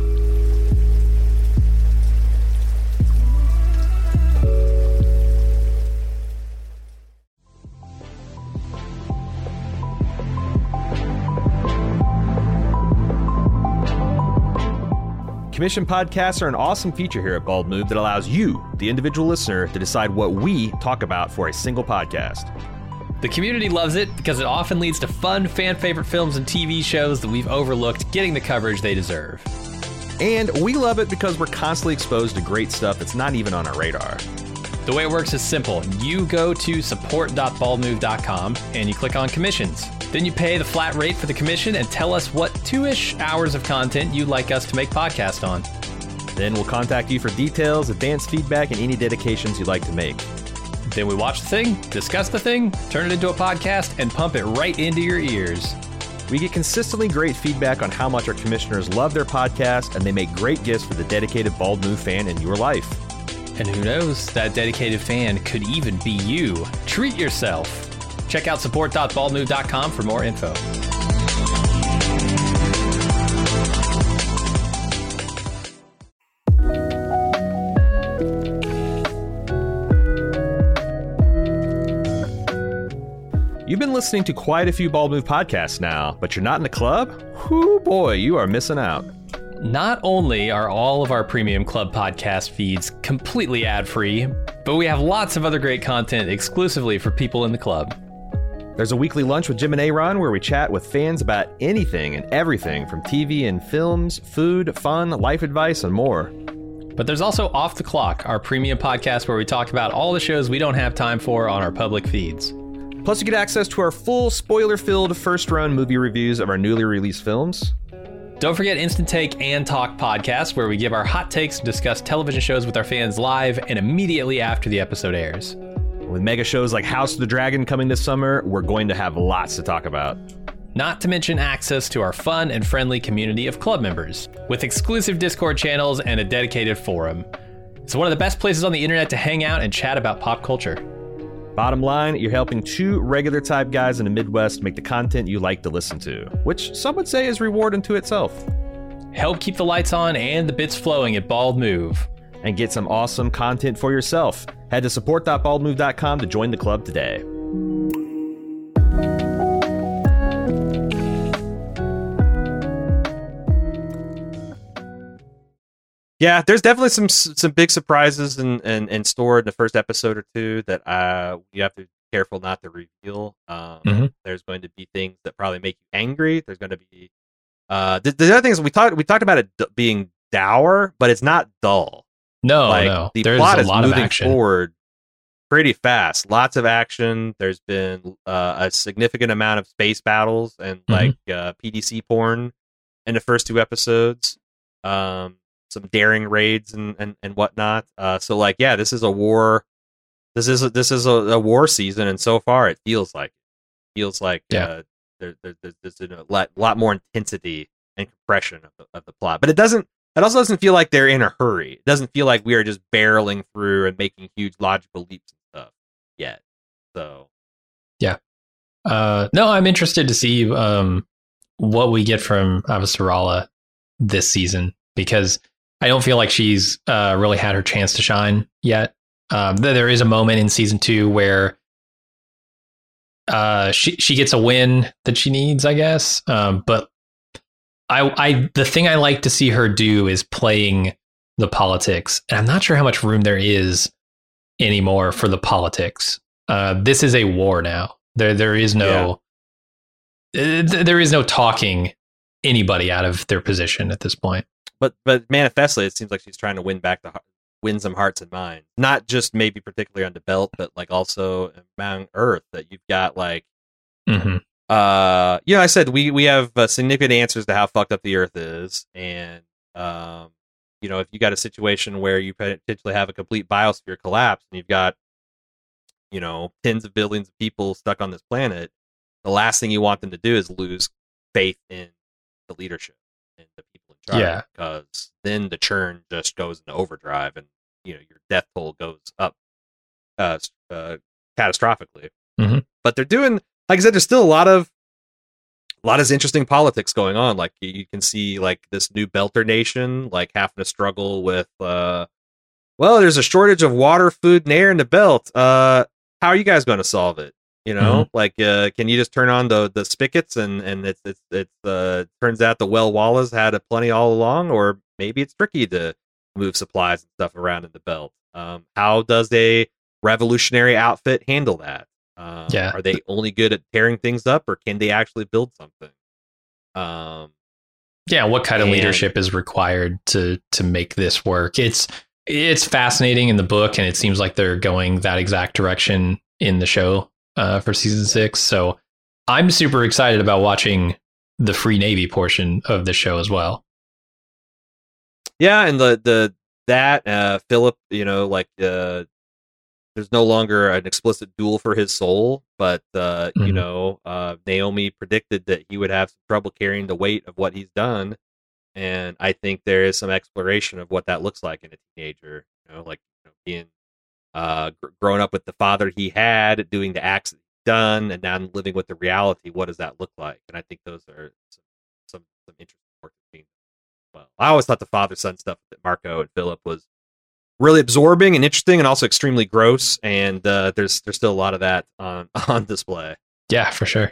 Commission podcasts are an awesome feature here at Bald Move that allows you, the individual listener, to decide what we talk about for a single podcast. The community loves it because it often leads to fun, fan-favorite films and T V shows that we've overlooked getting the coverage they deserve. And we love it because we're constantly exposed to great stuff that's not even on our radar. The way it works is simple. You go to support dot bald move dot com and you click on commissions. Then you pay the flat rate for the commission and tell us what two-ish hours of content you'd like us to make podcast on. Then we'll contact you for details, advanced feedback, and any dedications you'd like to make. Then we watch the thing, discuss the thing, turn it into a podcast, and pump it right into your ears. We get consistently great feedback on how much our commissioners love their podcast, and they make great gifts for the dedicated Bald Move fan in your life. And who knows, that dedicated fan could even be you. Treat yourself. Check out support dot bald move dot com for more info. You've been listening to quite a few Bald Move podcasts now, but you're not in the club? Whoo boy, you are missing out. Not only are all of our premium club podcast feeds completely ad-free, but we have lots of other great content exclusively for people in the club. There's a weekly lunch with Jim and Aaron where we chat with fans about anything and everything from T V and films, food, fun, life advice, and more. But there's also Off the Clock, our premium podcast where we talk about all the shows we don't have time for on our public feeds. Plus, you get access to our full spoiler-filled first-run movie reviews of our newly released films. Don't forget Instant Take and Talk podcasts, where we give our hot takes and discuss television shows with our fans live and immediately after the episode airs. With mega shows like House of the Dragon coming this summer, we're going to have lots to talk about. Not to mention access to our fun and friendly community of club members, with exclusive Discord channels and a dedicated forum. It's one of the best places on the internet to hang out and chat about pop culture. Bottom line, you're helping two regular type guys in the Midwest make the content you like to listen to, which some would say is reward unto itself. Help keep the lights on and the bits flowing at Bald Move. And get some awesome content for yourself. Head to support dot bald move dot com to join the club today. Yeah, there's definitely some some big surprises in, in, in store in the first episode or two that uh, you have to be careful not to reveal. Um, mm-hmm. There's going to be things that probably make you angry. There's going to be uh, the, the other things we talked we talked about it d- being dour, but it's not dull. No, like, no. The There's plot a is lot moving of action. forward pretty fast. Lots of action. There's been uh, a significant amount of space battles and mm-hmm. like uh, P D C porn in the first two episodes. Um, some daring raids and and, and whatnot. Uh, so like, yeah, this is a war. This is a, this is a, a war season, and so far it feels like it feels like yeah. uh, there, there, there's, there's a lot, lot more intensity and compression of the, of the plot. But it doesn't. It also doesn't feel like they're in a hurry. It doesn't feel like we are just barreling through and making huge logical leaps and stuff yet. So, yeah. Uh, no, I'm interested to see um, what we get from Avasarala this season, because I don't feel like she's uh, really had her chance to shine yet. Um, there is a moment in season two where uh, she she gets a win that she needs, I guess. Um, but I, I the thing I like to see her do is playing the politics, and I'm not sure how much room there is anymore for the politics. Uh, this is a war now. There there is no yeah. uh, there is no talking anybody out of their position at this point. But but manifestly, it seems like she's trying to win back the win some hearts and minds, not just maybe particularly on the belt, but like also among Earth. That you've got like. Mm-hmm. Uh, you know, I said we we have uh, significant answers to how fucked up the Earth is, and um, you know, if you got a situation where you potentially have a complete biosphere collapse, and you've got, you know, tens of billions of people stuck on this planet, the last thing you want them to do is lose faith in the leadership and the people in charge, yeah. because then the churn just goes into overdrive, and you know your death toll goes up uh, uh catastrophically. Mm-hmm. But they're doing. Like I said, there's still a lot of a lot of interesting politics going on. Like you, you can see like this new Belter nation like having to struggle with uh well, there's a shortage of water, food, and air in the belt. Uh how are you guys going to solve it? You know, mm-hmm. like uh can you just turn on the the spigots and and it's it's it's uh turns out the well Wallas had a plenty all along, or maybe it's tricky to move supplies and stuff around in the belt. Um how does a revolutionary outfit handle that? Um, yeah. Are they only good at tearing things up, or can they actually build something? Um, yeah. What kind and, of leadership is required to to make this work? It's it's fascinating in the book, and it seems like they're going that exact direction in the show uh, for season six. So I'm super excited about watching the Free Navy portion of the show as well. Yeah, and the the that uh, Philip, you know, like. Uh, There's no longer an explicit duel for his soul, but, uh, mm-hmm. you know, uh, Naomi predicted that he would have some trouble carrying the weight of what he's done. And I think there is some exploration of what that looks like in a teenager, you know, like you know, being uh, gr- growing up with the father he had, doing the acts that he's done, and now living with the reality. What does that look like? And I think those are some, some, some interesting work themes. Well, I always thought the father-son stuff that Marco and Philip was really absorbing and interesting, and also extremely gross. And uh, there's there's still a lot of that on on display. Yeah, for sure.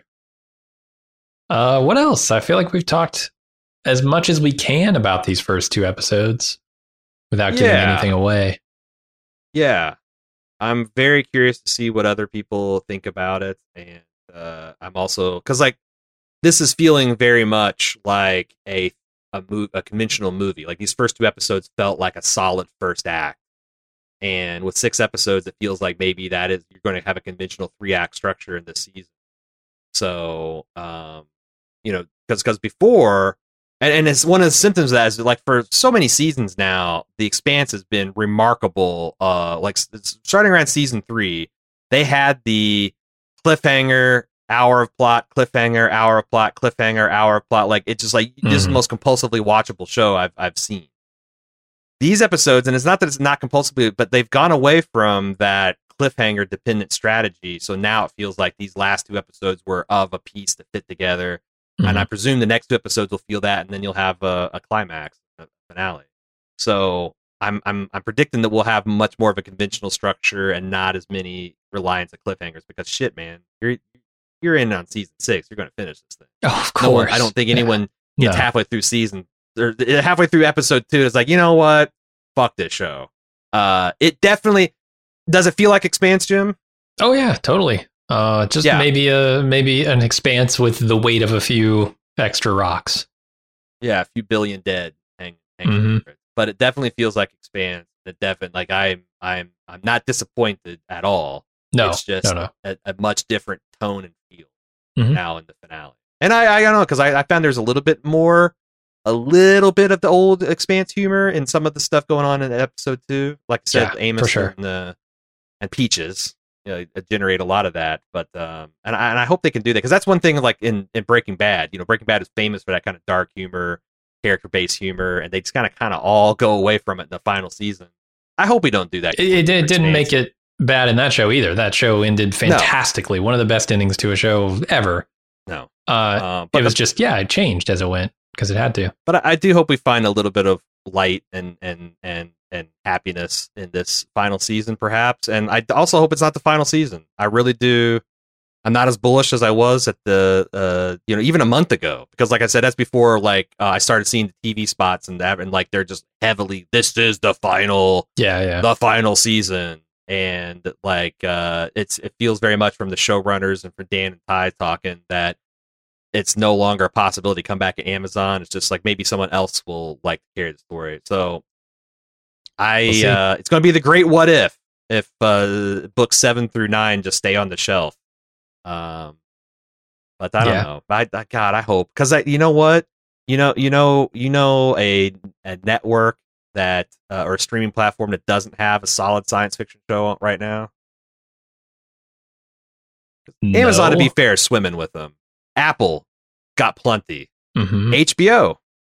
Uh, what else? I feel like we've talked as much as we can about these first two episodes without giving yeah. anything away. Yeah, I'm very curious to see what other people think about it, and uh, I'm also because like this is feeling very much like a. A, move, a conventional movie. Like these first two episodes felt like a solid first act, and with six episodes, it feels like maybe that is you're going to have a conventional three act structure in this season. So, um, you know, because because before, and, and it's one of the symptoms of that is like for so many seasons now, The Expanse has been remarkable. Uh, like starting around season three, they had the cliffhanger. Hour of plot, cliffhanger, hour of plot, cliffhanger, hour of plot. Like it's just like mm-hmm. this is the most compulsively watchable show I've I've seen. These episodes, and it's not that it's not compulsively, but they've gone away from that cliffhanger dependent strategy. So now it feels like these last two episodes were of a piece to fit together, mm-hmm. and I presume the next two episodes will feel that, and then you'll have a, a climax, a finale. So I'm I'm I'm predicting that we'll have much more of a conventional structure and not as many reliance on cliffhangers. Because shit, man, you're You're in on season six. You're going to finish this thing. Oh, of course. No one, I don't think anyone yeah. gets no. halfway through season or halfway through episode two. It's like, you know what? Fuck this show. Uh, it definitely does. It feel like Expanse, Jim? Oh yeah, totally. Uh, just yeah. maybe a maybe an Expanse with the weight of a few extra rocks. Yeah, a few billion dead hanging. Hang mm-hmm. But it definitely feels like Expanse. It definitely like I'm I'm I'm not disappointed at all. No, it's just no, no. A, a much different tone and feel mm-hmm. now in the finale. And I, I don't know, because I, I found there's a little bit more, a little bit of the old Expanse humor in some of the stuff going on in episode two. Like I said, yeah, Amos for sure. and, uh, and Peaches. you know, generate a lot of that. But um, and I and I hope they can do that, because that's one thing. Like in, in Breaking Bad, you know, Breaking Bad is famous for that kind of dark humor, character based humor, and they just kind of kind of all go away from it in the final season. I hope we don't do that. It, it didn't make it bad in that show either. That show ended fantastically. No. One of the best endings to a show ever. No, uh, uh, but it was the, just yeah, it changed as it went because it had to. But I, I do hope we find a little bit of light and and and and happiness in this final season, perhaps. And I also hope it's not the final season. I really do. I'm not as bullish as I was at the, uh, you know, even a month ago, because like I said, that's before like uh, I started seeing the T V spots and that, and like they're just heavily, this is the final, yeah, yeah, the final season, and like uh, it's it feels very much from the showrunners and from Dan and Ty talking that it's no longer a possibility to come back at Amazon. It's just like maybe someone else will like carry the story. So I, we'll uh, it's going to be the great what if if uh, books seven through nine just stay on the shelf. Um, but I don't yeah. know. I, I God, I hope, because I, you know what, you know, you know, you know, a a network that uh, or a streaming platform that doesn't have a solid science fiction show right now. No. Amazon, to be fair, is swimming with them. Apple got plenty. Mm-hmm. H B O.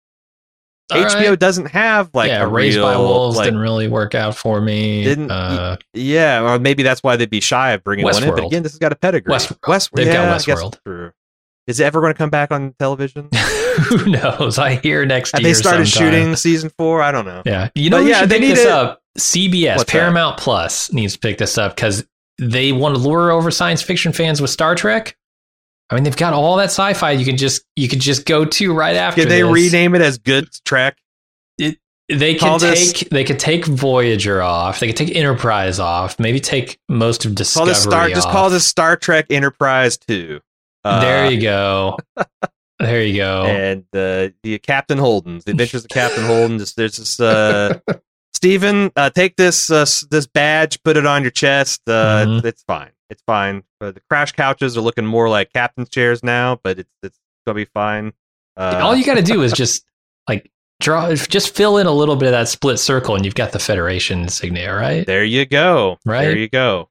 All H B O right. doesn't have like yeah, a Raised real, by Wolves like, didn't really work out for me. Didn't uh, yeah, or maybe that's why they'd be shy of bringing one in. But again, this has got a pedigree. Westworld. Westworld. They've yeah, got Westworld. True. Is it ever going to come back on television? Who knows? I hear next Have year. They started sometime. shooting season four. I don't know. Yeah, you know, but who yeah, should they pick need this to, up. C B S, Paramount that? Plus needs to pick this up because they want to lure over science fiction fans with Star Trek. I mean, they've got all that sci-fi you can just you could just go to right after. Can they this. rename it as Good Trek? It, they Call could this, take they could take Voyager off. They could take Enterprise off. Maybe take most of Discovery call this Star, off. Just call this Star Trek Enterprise two. Uh, there you go. There you go. And uh, the Captain Holden's, the Adventures of Captain Holden. Just, there's this. Uh, Stephen, uh, take this uh, this badge, put it on your chest. Uh, mm-hmm. it's, it's fine. It's fine. Uh, the crash couches are looking more like captain's chairs now, but it's it's gonna be fine. Uh, All you got to do is just like draw, just fill in a little bit of that split circle, and you've got the Federation insignia, right? There you go. Right. There you go.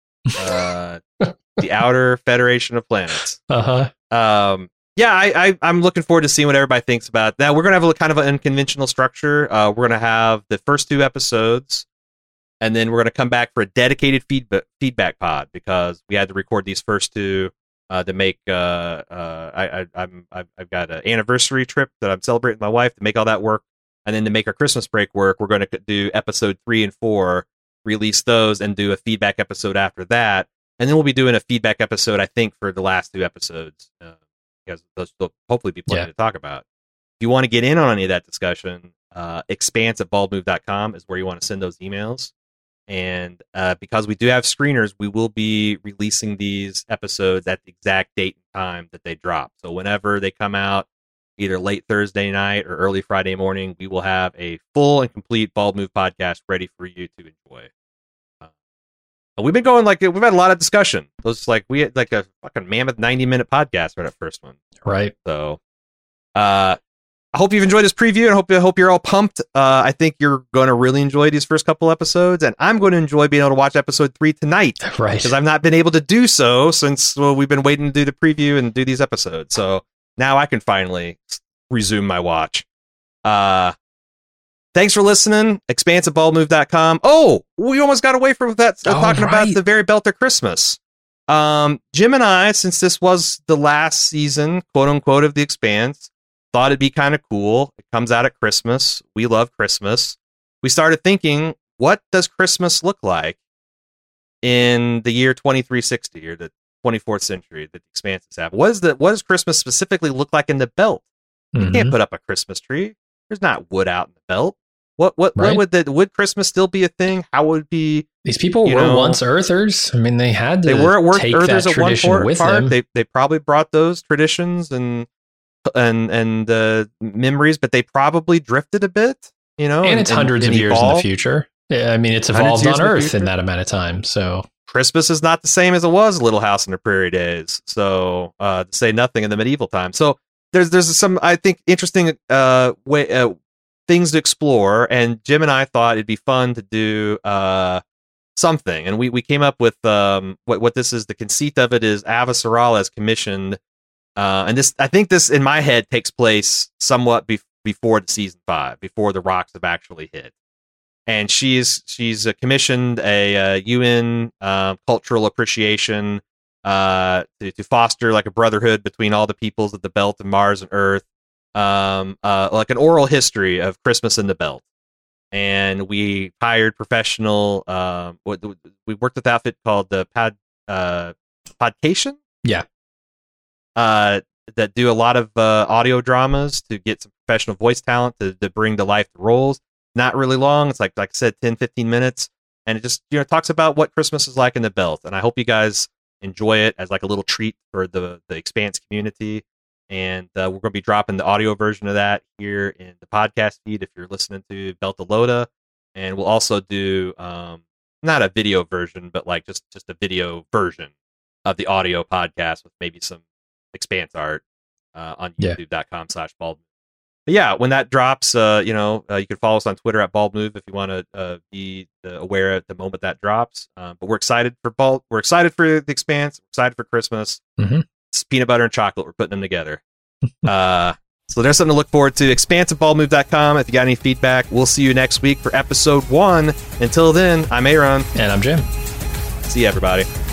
Uh, the Outer Federation of Planets. Uh huh. Um. Yeah, I, I I'm looking forward to seeing what everybody thinks about it. Now. We're gonna have a kind of an unconventional structure. Uh, we're gonna have the first two episodes, and then we're gonna come back for a dedicated feedback feedback pod, because we had to record these first two uh, to make. Uh, uh, I, I I'm I've, I've got an anniversary trip that I'm celebrating with my wife to make all that work, and then to make our Christmas break work, we're gonna do episode three and four, release those, and do a feedback episode after that, and then we'll be doing a feedback episode, I think, for the last two episodes. Uh, because those will hopefully be plenty yeah. to talk about. If you want to get in on any of that discussion, uh, expanse at bald move dot com is where you want to send those emails. And uh, because we do have screeners, we will be releasing these episodes at the exact date and time that they drop. So whenever they come out, either late Thursday night or early Friday morning, we will have a full and complete Bald Move podcast ready for you to enjoy. We've been going like we've had a lot of discussion. It was like we had like a fucking mammoth ninety minute podcast for that first one. Right. So, uh, I hope you've enjoyed this preview, and I hope I hope you're all pumped. Uh, I think you're going to really enjoy these first couple episodes, and I'm going to enjoy being able to watch episode three tonight. Right. Because I've not been able to do so since well, we've been waiting to do the preview and do these episodes. So now I can finally resume my watch. Uh. Thanks for listening. Expanse at bald move dot com. Oh, we almost got away from that uh, oh, talking right. about the Very Belter Christmas. Um, Jim and I, since this was the last season, quote unquote, of The Expanse, thought it'd be kind of cool. It comes out at Christmas. We love Christmas. We started thinking, what does Christmas look like in the year twenty-three sixty, or the twenty-fourth century that The Expanse is happening? What is the what does Christmas specifically look like in the belt? Mm-hmm. You can't put up a Christmas tree. There's not wood out in the belt. What what right. what would the would Christmas still be a thing? How would it be? These people were know, once Earthers. I mean, they had to. They were at take Earthers that at one tradition part. with them. They they probably brought those traditions and and and uh, memories, but they probably drifted a bit. You know, and it's and, hundreds and of years evolved. in the future. I mean, it's evolved on Earth in, in that amount of time. So Christmas is not the same as it was Little House on the Prairie days. So uh, to say nothing in the medieval times. So there's there's some I think interesting uh, way. Uh, things to explore, and Jim and I thought it'd be fun to do uh something. And we, we came up with um, what, what this is. The conceit of it is Avasarala has commissioned, uh, and this, I think this in my head takes place somewhat be- before the season five, before the rocks have actually hit. And she's she's uh, commissioned a uh, U N uh, cultural appreciation uh, to, to foster like a brotherhood between all the peoples of the Belt and Mars and Earth, um, uh, like an oral history of Christmas in the Belt. And we hired professional. Uh, we worked with an outfit called the Pod uh, Podcation. Yeah, uh, that do a lot of uh, audio dramas to get some professional voice talent to, to bring to life the roles. Not really long. It's like, like I said, ten, fifteen minutes. And it just, you know, talks about what Christmas is like in the Belt. And I hope you guys enjoy it as like a little treat for the, the Expanse community. And uh, we're going to be dropping the audio version of that here in the podcast feed if you're listening to Beltalowda. And we'll also do, um, not a video version, but like just, just a video version of the audio podcast with maybe some Expanse art uh, on youtube.com slash bald. But yeah, when that drops, uh, you know, uh, you can follow us on Twitter at Bald Move if you want to uh, be uh, aware at the moment that drops. Um, but we're excited for Bald. We're excited for the Expanse. We're excited for Christmas. Mm-hmm. It's peanut butter and chocolate. We're putting them together. uh, so there's something to look forward to. Expanse at bald move dot com. If you got any feedback, we'll see you next week for episode one. Until then, I'm Aaron. And I'm Jim. See you, everybody.